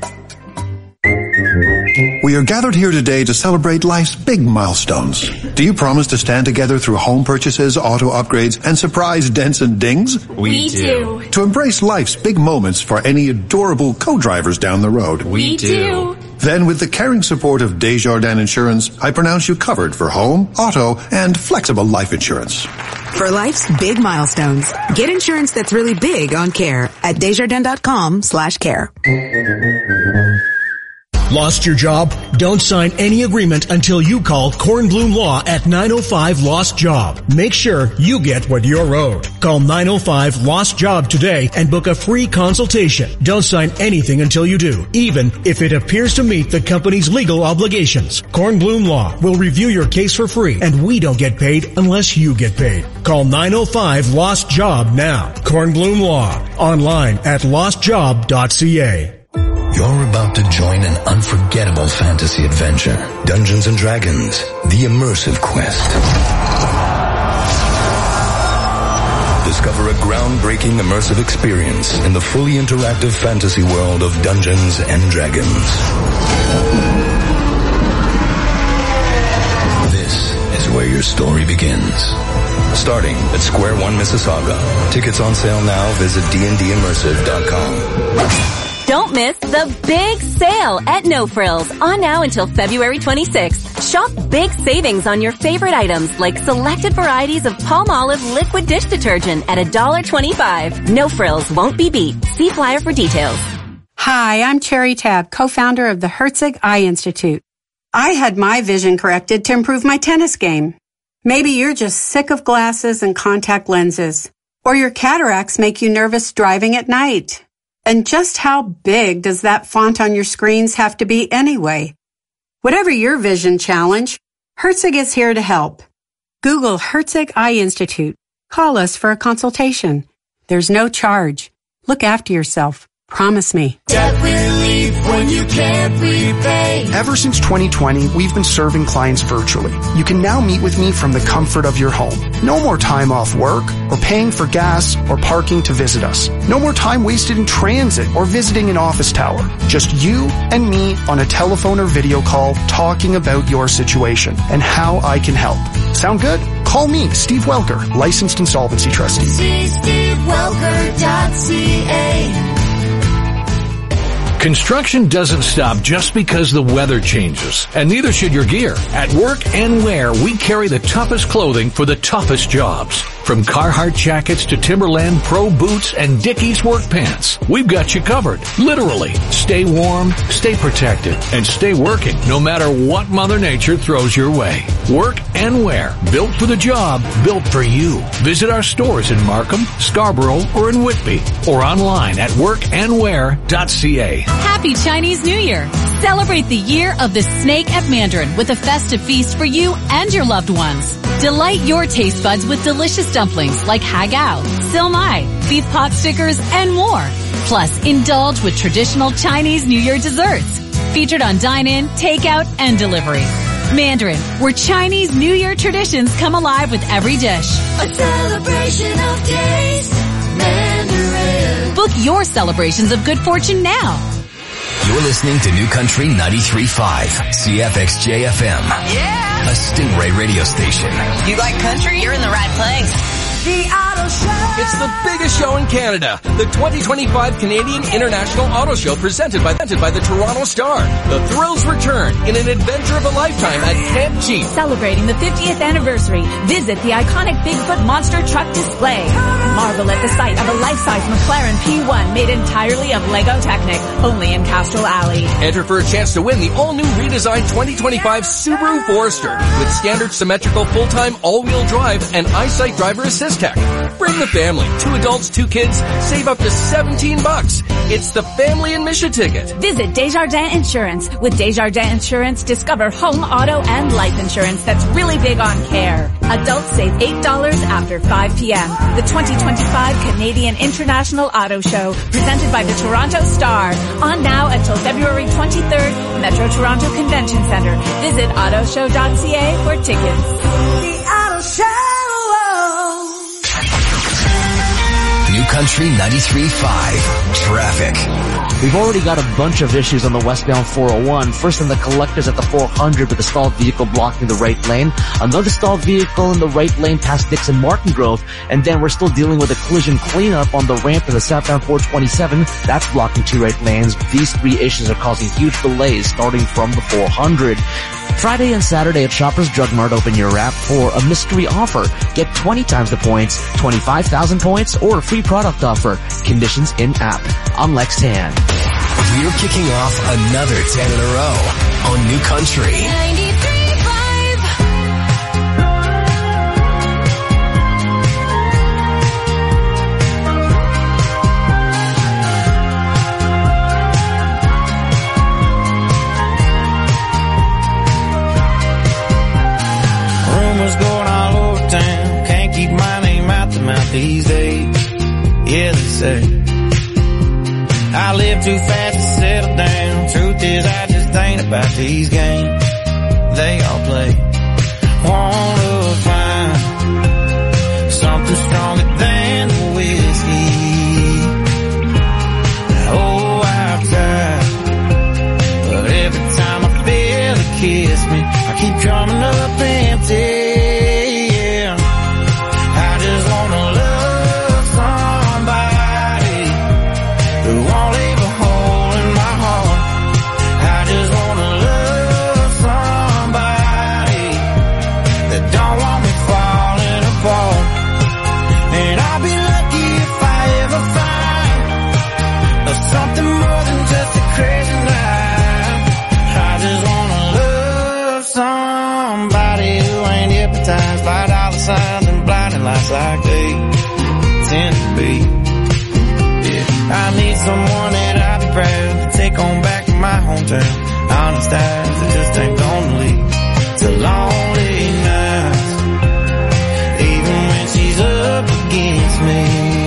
We are gathered here today to celebrate life's big milestones. Do you promise to stand together through home purchases, auto upgrades, and surprise dents and dings? We, we do. To embrace life's big moments for any adorable co-drivers down the road? We, we do. Then with the caring support of Desjardins Insurance, I pronounce you covered for home, auto, and flexible life insurance. For life's big milestones, get insurance that's really big on care at desjardins.com slash care. Lost your job? Don't sign any agreement until you call Kornblum Law at nine oh five Lost Job. Make sure you get what you're owed. Call nine oh five Lost Job today and book a free consultation. Don't sign anything until you do, even if it appears to meet the company's legal obligations. Kornblum Law will review your case for free, and we don't get paid unless you get paid. Call nine oh five Lost Job now. Kornblum Law. Online at lost job dot c a. You're about to join an unforgettable fantasy adventure. Dungeons and Dragons, the immersive quest. Discover a groundbreaking immersive experience in the fully interactive fantasy world of Dungeons and Dragons. This is where your story begins. Starting at Square One Mississauga. Tickets on sale now. Visit d and d immersive dot com. Don't miss the big sale at No Frills, on now until February twenty-sixth. Shop big savings on your favorite items like selected varieties of Palmolive liquid dish detergent at one dollar twenty-five. No Frills won't be beat. See flyer for details. Hi, I'm Cherry Tab, co-founder of the Herzig Eye Institute. I had my vision corrected to improve my tennis game. Maybe you're just sick of glasses and contact lenses, or your cataracts make you nervous driving at night. And just how big does that font on your screens have to be anyway? Whatever your vision challenge, Herzig is here to help. Google Herzig Eye Institute. Call us for a consultation. There's no charge. Look after yourself. Promise me. Debt relief when you can't repay. Ever since twenty twenty, we've been serving clients virtually. You can now meet with me from the comfort of your home. No more time off work or paying for gas or parking to visit us. No more time wasted in transit or visiting an office tower. Just you and me on a telephone or video call talking about your situation and how I can help. Sound good? Call me, Steve Welker, licensed insolvency trustee. See steve welker dot c a. Construction doesn't stop just because the weather changes, and neither should your gear. At Work and Wear, we carry the toughest clothing for the toughest jobs. From Carhartt jackets to Timberland Pro boots and Dickies work pants, we've got you covered. Literally. Stay warm, stay protected, and stay working no matter what Mother Nature throws your way. Work and Wear. Built for the job, built for you. Visit our stores in Markham, Scarborough, or in Whitby, or online at work and wear dot c a. Happy Chinese New Year! Celebrate the year of the snake at Mandarin with a festive feast for you and your loved ones. Delight your taste buds with delicious dumplings like hagao, silmai, beef pot stickers, and more. Plus, indulge with traditional Chinese New Year desserts. Featured on dine-in, takeout, and delivery. Mandarin, where Chinese New Year traditions come alive with every dish. A celebration of taste. Mandarin. Book your celebrations of good fortune now. You're listening to New Country ninety-three point five, C F X J F M. Yeah! A Stingray radio station. You like country? You're in the right place. The Auto Show. It's the biggest show in Canada. The twenty twenty-five Canadian International Auto Show presented by, presented by the Toronto Star. The thrills return in an adventure of a lifetime at Camp Jeep. Celebrating the fiftieth anniversary, visit the iconic Bigfoot monster truck display. Marvel at the sight of a life-size McLaren P one made entirely of Lego Technic, only in Castrol Alley. Enter for a chance to win the all-new redesigned twenty twenty-five Subaru Forester with standard symmetrical full-time all-wheel drive and EyeSight driver assist tech. Bring the family. Two adults, two kids. Save up to seventeen bucks. It's the family admission ticket. Visit Desjardins Insurance. With Desjardins Insurance, discover home, auto, and life insurance that's really big on care. Adults save eight dollars after five p.m. The twenty twenty-five Canadian International Auto Show, presented by the Toronto Star. On now until February twenty-third, Metro Toronto Convention Centre. Visit auto show dot c a for tickets. The Auto Show. New Country ninety-three point five, traffic. We've already got a bunch of issues on the westbound four oh one. First in the collectors at the four hundred with a stalled vehicle blocking the right lane. Another stalled vehicle in the right lane past Dixon Martin Grove. And then we're still dealing with a collision cleanup on the ramp to the southbound four twenty-seven. That's blocking two right lanes. These three issues are causing huge delays starting from the four hundred. Friday and Saturday at Shoppers Drug Mart, open your app for a mystery offer. Get twenty times the points, twenty-five thousand points, or a free product offer. Conditions in app. I'm Lex Tan. We're kicking off another ten in a row on New Country ninety-three point five. Rumors going all over town. Can't keep my name out the mouth these days. Yeah, they say I live too fast to settle down. Truth is, I just ain't about these games they all play. Wanna find something stronger than the whiskey. Oh, I've tried, but every time I feel it kiss me, I keep coming up empty. Yeah, I just wanna love somebody who won't leave a hole in my heart. I just wanna love somebody that don't want me falling apart. And I'll be lucky if I ever find something more than just a crazy night. I just wanna love somebody who ain't hypnotized by dollar signs and blinding lights like they tend to be. I need someone that I'd be proud to take on back to my hometown. Honest eyes that just ain't gonna lead to lonely nights. Even when she's up against me,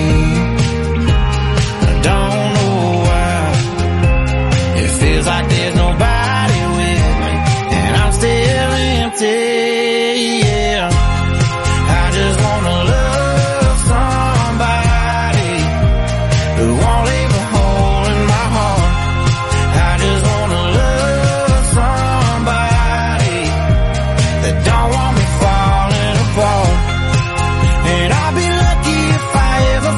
I don't know why. It feels like there's nobody with me, and I'm still empty. Yeah, I just wanna love somebody who won't leave a hole in my heart. I just wanna love somebody that don't want me falling apart. And I'll be lucky if I ever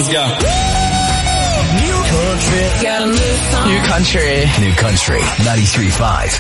go. New country. Got a new song. New country. New country. ninety-three point five.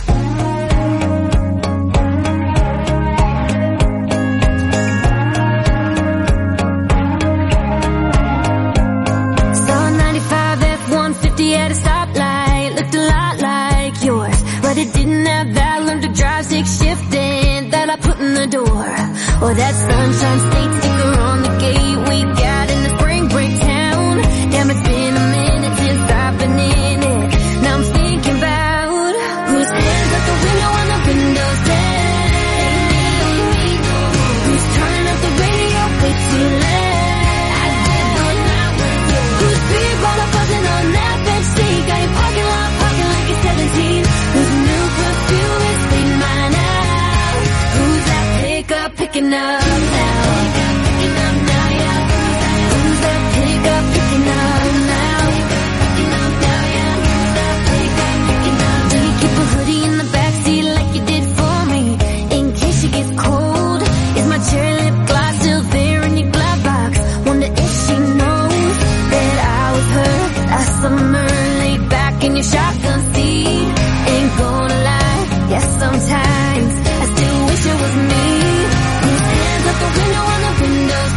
At a stoplight, looked a lot like yours, but it didn't have that learn to drive stick shifting that I put in the door. Or that sunshine state sticker on the gate we got in the spring break town. Damn, it's been a minute since I've been in it. Now I'm thinking about whose hands at the window and the windows down. Who's turning up the radio way too loud? I did not know who's people are buzzing on that. Got your parking lot parking like you're seventeen. Whose new perfume is fading mine out? Who's that pickup picking up now? Picking up now, yeah. Who's that pickup picking up now? Picking up now, yeah. Who's that pickup picking up? Do you keep a hoodie in the backseat like you did for me in case you get cold? Is my cherry lip gloss still there in your glove box? Wonder if she knows that I was her last summer. In your shotgun seat, ain't gonna lie, yes sometimes I still wish it was me. Whose hands up the window on the windows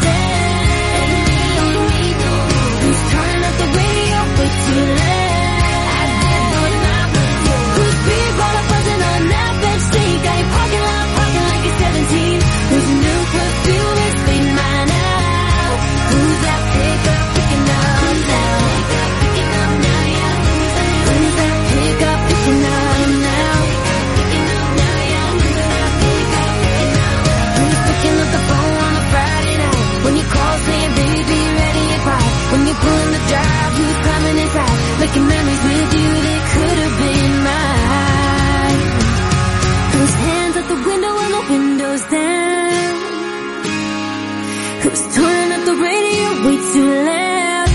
down? Who's turning up the radio way too loud? I did what not with you. Whose people are buzzing on that bench seat? Got your parking lot parking like you're seventeen. Whose new perfume is fading mine out? Who's that pickup picking up now? Picking up now, yeah. Who's that pickup picking up now? Picking up now, yeah. Who's that pickup picking up? Who's picking up the phone on a Friday night? When you call saying, baby, be ready at five. When you pull in the drive, who's climbing inside? Making memories with you that could have been mine. Whose hands at the window and the windows down? Who's turning up the radio way too loud?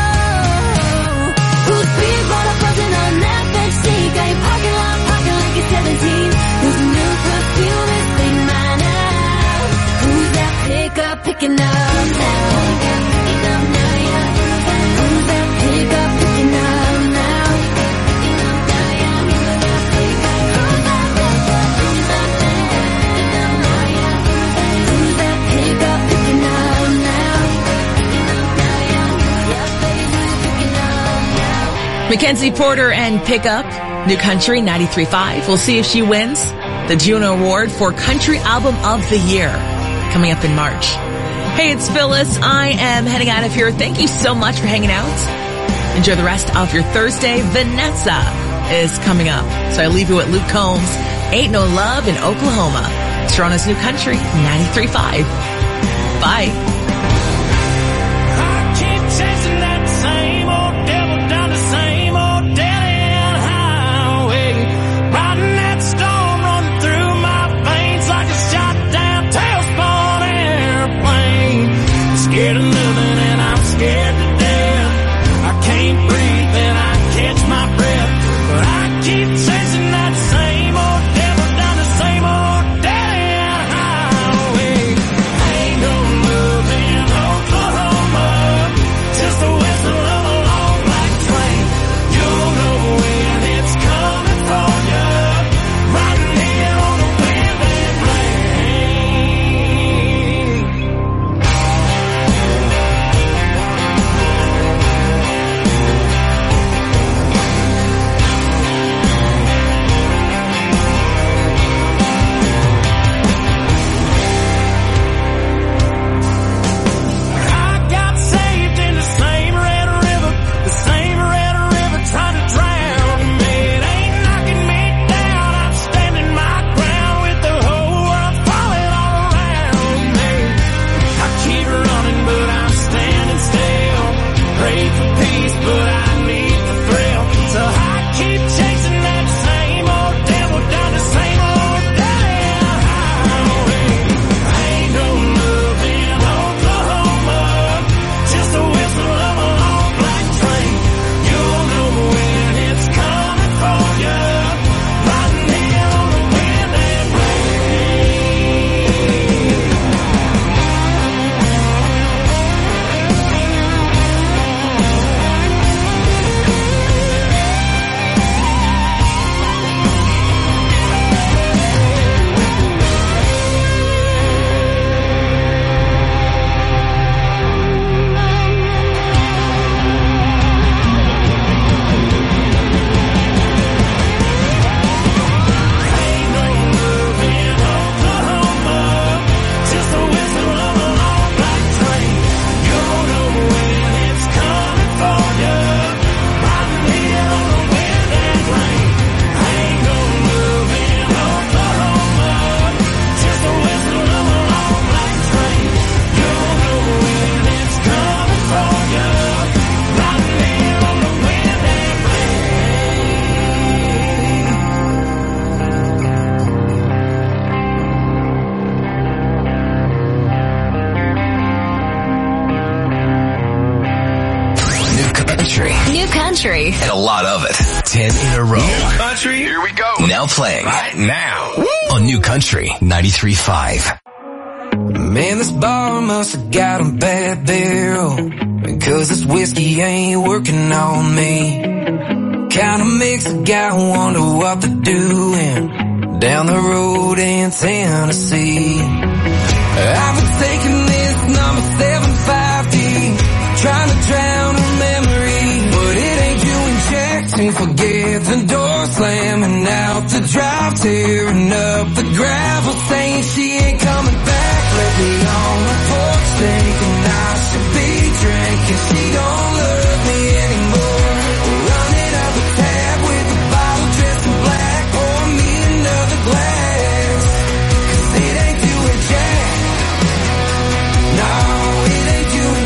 Got your parking lot parking like you're seventeen. Whose new perfume is fading mine out? Who's that pickup picking up now? Picking up now, yeah. Who's that pickup picking up now? Picking up now, yeah. Who's that pickup? Who's that pickup picking up now? Who's that pickup picking up now? Picking up now, yeah. Yeah, baby, picking up now. Mackenzie Porter and Pickup. New Country ninety-three point five. We'll see if she wins the Juno Award for Country Album of the Year coming up in March. Hey, it's Phyllis. I am heading out of here. Thank you so much for hanging out. Enjoy the rest of your Thursday. Vanessa is coming up. So I leave you with Luke Combs. Ain't No Love in Oklahoma. It's Toronto's New Country ninety-three point five. Bye. Scared of living and I'm scared to death. I can't breathe and I catch my breath. But I keep chasing that same old devil down the same old dead-end highway. Ain't no moving. Country. New country. And a lot of it. Ten in a row. New country, here we go. Now playing. Right now. Woo! On New Country ninety-three point five. Man, this bar must have got a bad barrel, because this whiskey ain't working on me. Kinda makes a guy wonder what they're doing down the road in Tennessee. I've been taking this number seven five D, trying to drown her memory, but it ain't doing jack to forget the door slamming out the drive, tearing up the gravel, saying she ain't coming back. Let me on the porch thinking I should be drinking. She don't love me anymore. Running up a tab with a bottle dressed in black. Pour me another glass, 'cause it ain't doing jack. No, it ain't doing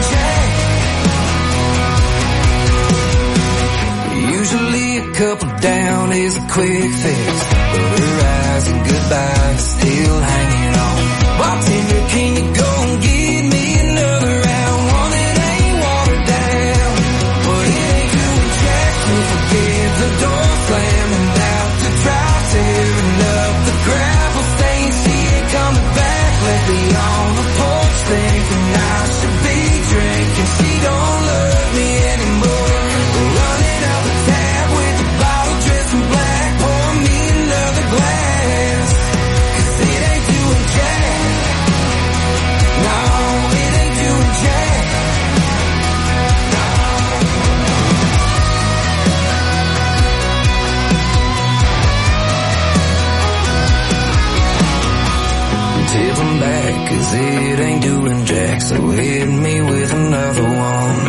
jack. Usually a couple down is a quick fix, but her eyes and goodbye still hanging on. Bartender, can you go and get me another round? One that ain't watered down, but it ain't doing jack to forget the door slamming out the drive, tearing up the gravel, saying she ain't coming back. Let me on the porch thinking I should be drinking. She don't love me anymore. Running out the tab with a bottle dressed in black. Pour me another glass, 'cause it ain't doing jack. No, it ain't doing jack. Tip 'em back, 'cause it ain't doing jack. So hit me with another one.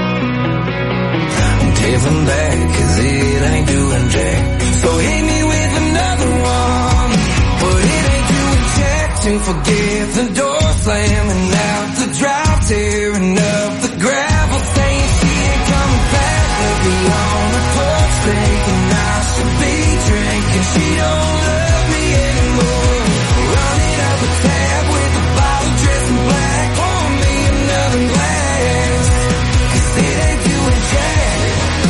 Tip 'em back, 'cause it ain't doing jack. So hit me with another one. But it ain't doing jack to forget the door slamming out the drive, tearing up the gravel, saying she ain't coming back. Let me on the porch thinking I should be drinking. She don't love me anymore. Running up a tab with a bottle dressed in black. Pour me another glass, 'cause it ain't doing jack.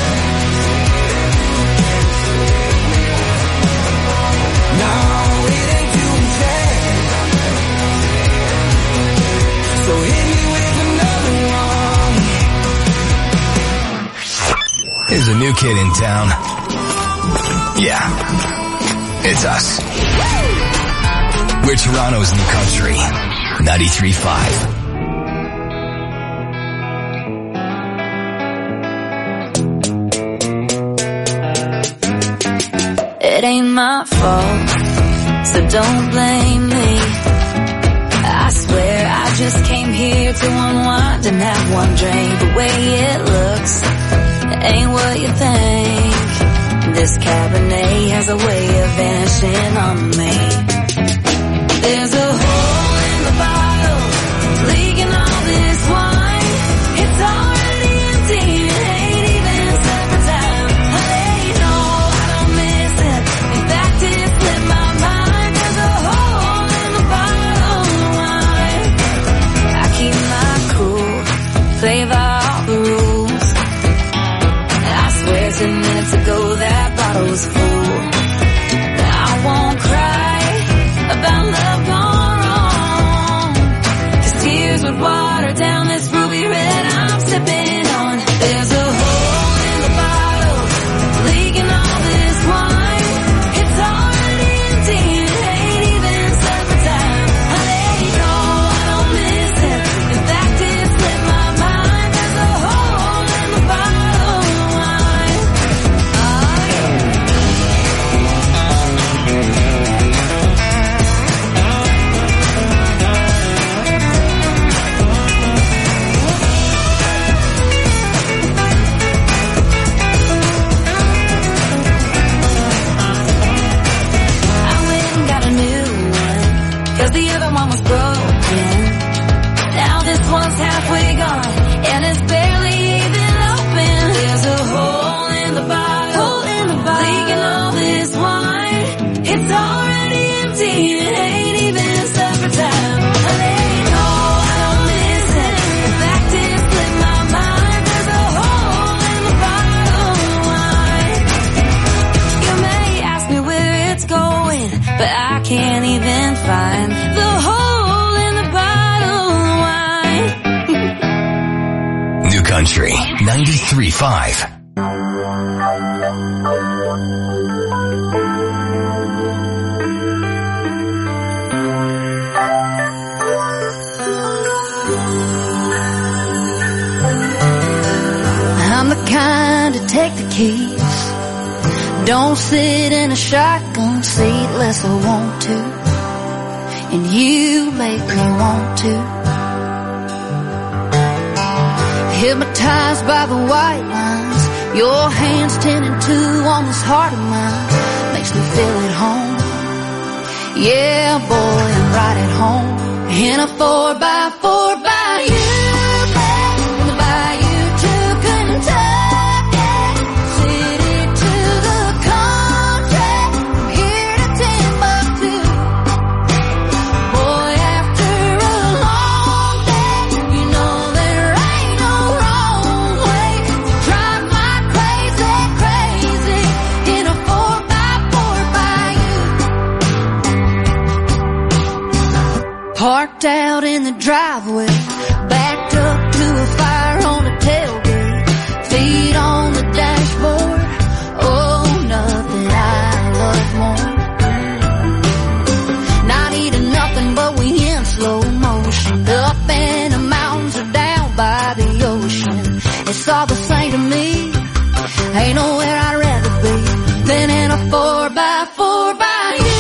No, it ain't doing jack. So hit me with another one. There's a new kid in town. Yeah, it's us. We're Toronto's New Country ninety-three point five. It ain't my fault, so don't blame me. I swear I just came here to unwind and have one drink. The way it looks ain't what you think. This Cabernet has a way of vanishing on me. There's a hole in the bottle, leaking all this wine. It's already empty, it ain't even supper time. I let you know I don't miss it. In fact, it slipped my mind. There's a hole in the bottle of wine. I keep my cool, play by all the rules. I swear ten minutes ago that bottle was full. I won't cry about love gone wrong, 'cause tears would water down this ruby red I'm sipping on. There's a hole in the bottle, leaking all this wine. It's already empty, it ain't even supper time. I let you know I don't miss it. In fact, it slipped my mind. There's a hole in the bottle of wine. Oh, yeah. Country ninety-three point five. I'm the kind to take the keys. Don't sit in a shotgun seat unless I want to. And you make me want to. Hypnotized by the white lines, your hands ten and two on this heart of mine. Makes me feel at home. Yeah, boy, I'm right at home. In a four by four by you. Parked out in the driveway, backed up to a fire on the tailgate, feet on the dashboard. Oh, nothing I love more. Not eating nothing, but we in slow motion, up in the mountains or down by the ocean. It's all the same to me. Ain't nowhere I'd rather be than in a four by four by you.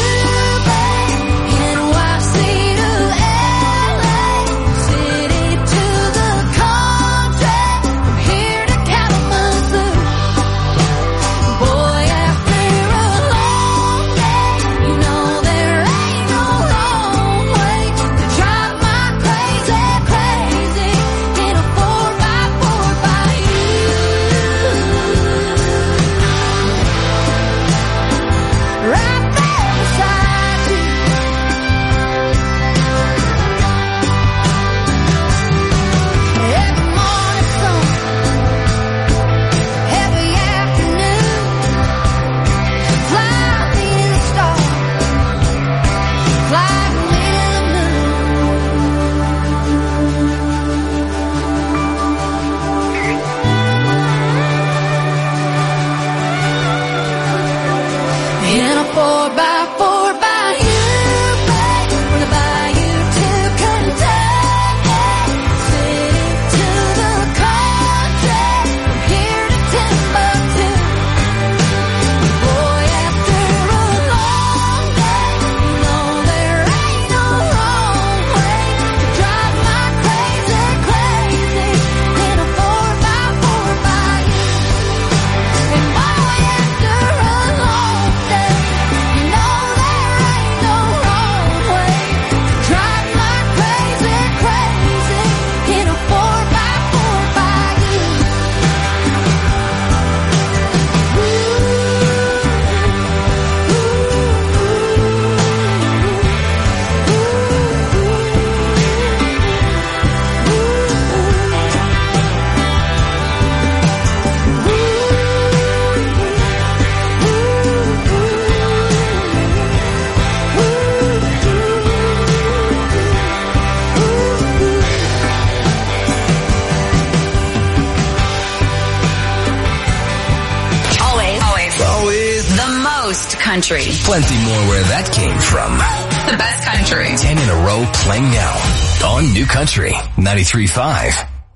Country. Plenty more where that came from. The best country. Ten in a row playing now on New Country ninety-three point five.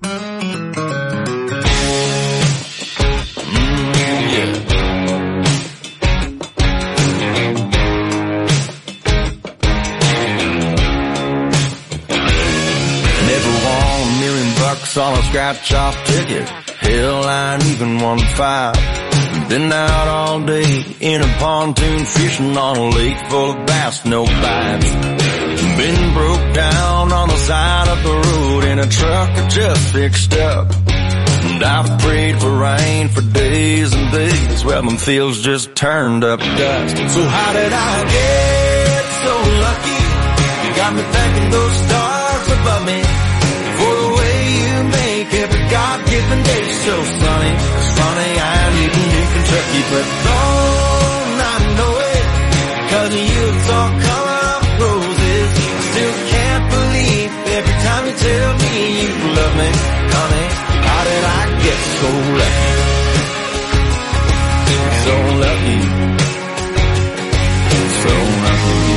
Never won a million bucks on a scratch-off ticket. Hell, I ain't even won five. Been out all day in a pontoon fishing on a lake full of bass, no bites. Been broke down on the side of the road in a truck I just fixed up. And I've prayed for rain for days and days. Well, them fields just turned up dust. So how did I get so lucky? You got me thanking those stars above me for the way you make every God-given day so sunny. It's funny, I'm living in Kentucky, but don't I know it? Cause of you it's all color of roses. Still can't believe every time you tell me you love me, honey. How did I so lucky. So lucky. So lucky.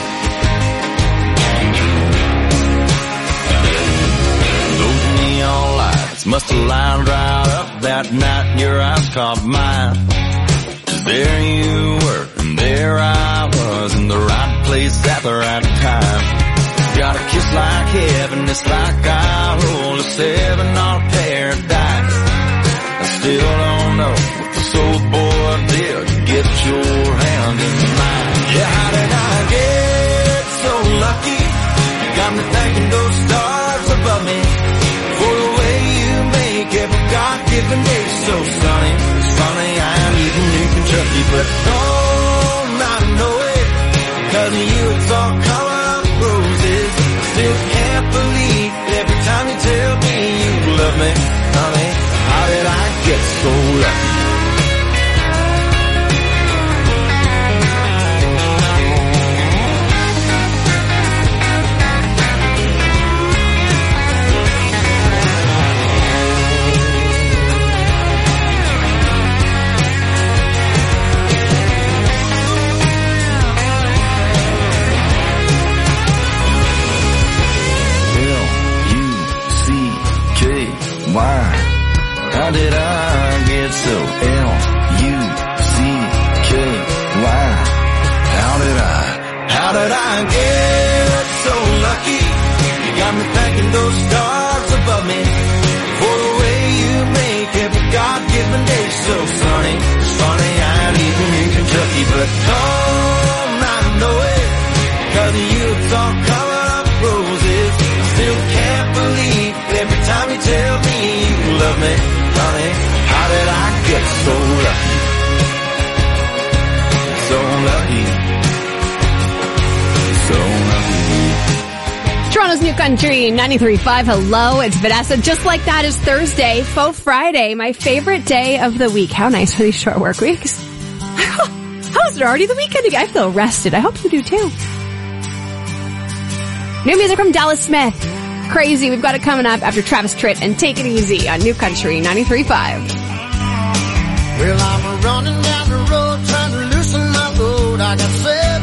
Those neon lights must have lined right up that night, and your eyes caught mine. 'Cause there you were, and there I was, in the right place at the right time. Got a kiss like heaven, it's like I roll a seven on paradise. I still don't know what this old boy did to get your hand in mine. Yeah, how did I get so lucky? Got me thanking those stars above me for the way you make every God-given day so sunny. It's funny I'm living in Kentucky, but don't I know it? 'Cause of you it's all color of roses. Still can't believe every time you tell me you love me, honey. How did I get so lucky? Why? How did I get so L U C K Y? How did I, how did I get so lucky? You got me thanking those stars above me for the way you make every God-given day so sunny. It's funny I'm even in Kentucky, but don't I know it? 'Cause of you it's all color of roses. Still can't believe every time you tell me you love me, honey. How did I get so lucky? So lucky. So lucky. Toronto's New Country ninety-three point five. Hello, it's Vanessa. Just like that is Thursday, Faux Friday, my favorite day of the week. How nice for these short work weeks. How is it already the weekend again? I feel rested. I hope you do too. New music from Dallas Smith. Crazy. We've got it coming up after Travis Tritt and Take It Easy on New Country ninety-three point five. Well, I'm running down the road trying to loosen my load. I got seven